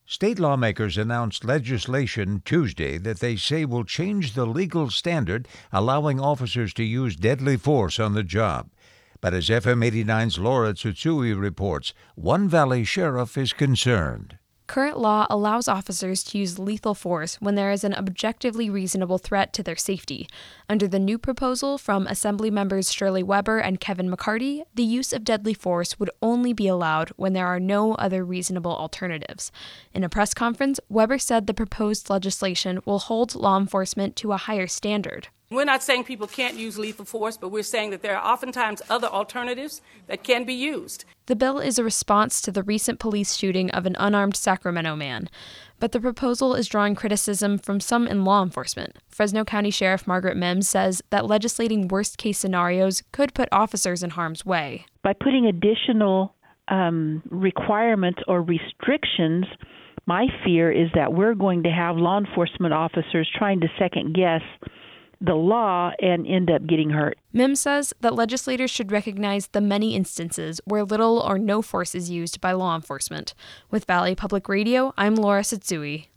State lawmakers announced legislation Tuesday that they say will change the legal standard allowing officers to use deadly force on the job. But as FM 89's Laura Tsutsui reports, One Valley Sheriff is concerned. Current law allows officers to use lethal force when there is an objectively reasonable threat to their safety. Under the new proposal from Assembly members Shirley Weber and Kevin McCarty, the use of deadly force would only be allowed when there are no other reasonable alternatives. In a press conference, Weber said the proposed legislation will hold law enforcement to a higher standard. We're not saying people can't use lethal force, but we're saying that there are oftentimes other alternatives that can be used. The bill is a response to the recent police shooting of an unarmed Sacramento man. But the proposal is drawing criticism from some in law enforcement. Fresno County Sheriff Margaret Mims says that legislating worst-case scenarios could put officers in harm's way. By putting additional requirements or restrictions, my fear is that we're going to have law enforcement officers trying to second-guess the law and end up getting hurt. Mims says that legislators should recognize the many instances where little or no force is used by law enforcement. With Valley Public Radio, I'm Laura Tsutsui.